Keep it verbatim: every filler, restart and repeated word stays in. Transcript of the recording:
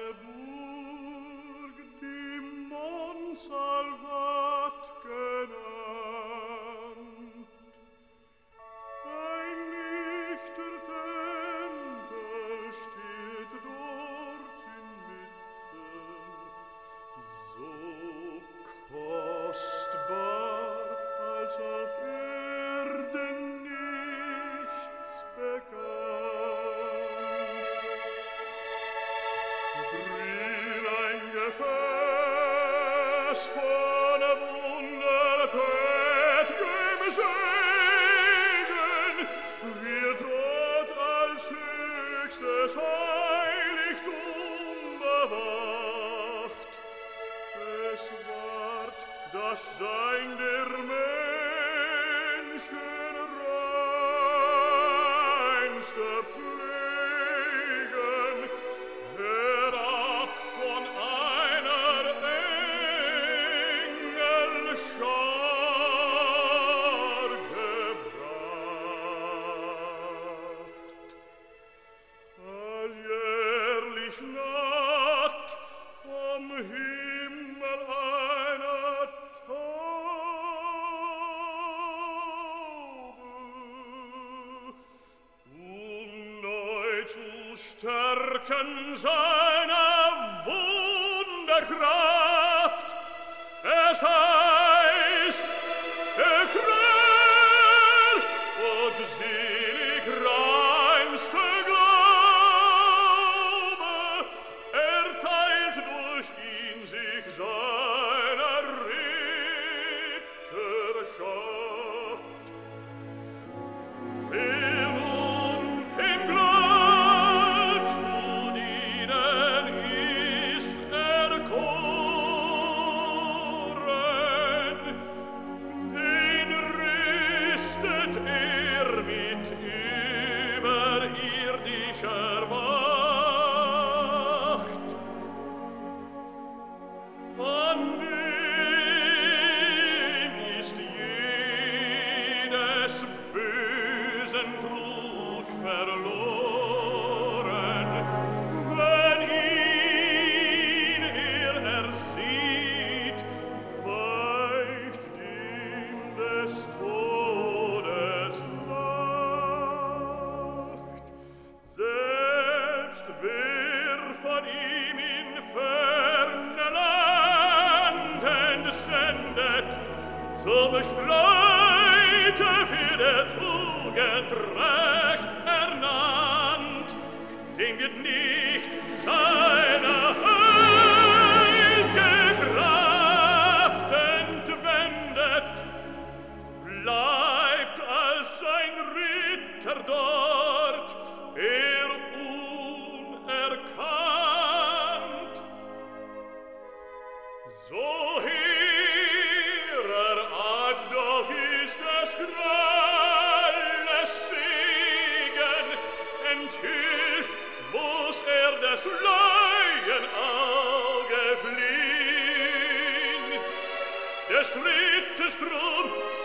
Burg, die Montsalvat genannt. Ein lichter Tempel steht dort inmitten, so kostbar, als auf Erden nichts bekannt. Brill ein Gefäß von wundertät'gem Segen, wird dort als höchstes Heiligtum bewacht. Es ward das Sein der Menschen reinste Pflegen, herab von einer Engelschar gebracht. Alljährlich naht vom Himmel einer Taube, um neu zu stärken seine Wunderkraft. Es heißt, gekrönt und selig reinste Glaube, erteilt durch ihn sich seiner Ritterschaft. Wer nun im Glanz zu dienen ist erkoren, den rüstet er mit überirdischer Macht. An dem ist jedes bösen Trug verloren, wenn ihn er ersieht, weicht dem des Todes Macht. Selbst wer von ihm in ferne Land entsendet, zum Streite für der Tugend Recht ernannt, dem wird nicht seine heil'ge Kraft entwendet, bleibt als sein Ritter dort, er unerkannt. So hehrer Art doch ist des grelles Segen, enthüllt muss er des Leuenauge fliehn. Des Ritters Drum